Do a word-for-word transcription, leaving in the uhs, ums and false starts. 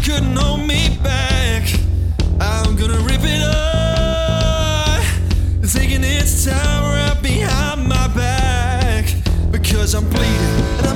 couldn't hold me back. I'm gonna rip it up, taking its time right behind my back, because I'm bleeding.